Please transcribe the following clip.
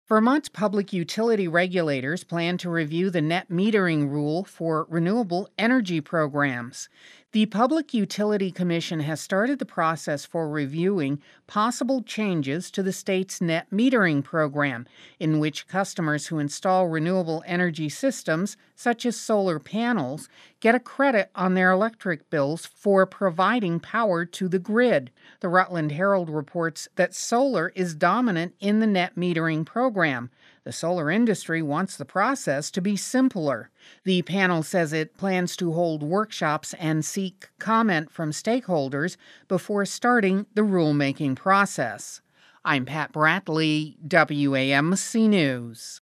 Vermont's public utility regulators plan to review the net metering rule for renewable energy programs. The Public Utility Commission has started the process for reviewing possible changes to the state's net metering program, in which customers who install renewable energy systems, such as solar panels, get a credit on their electric bills for providing power to the grid. The Rutland Herald reports that solar is dominant in the net metering program. The solar industry wants the process to be simpler. The panel says it plans to hold workshops and seek comment from stakeholders before starting the rulemaking process. I'm Pat Bradley, WAMC News.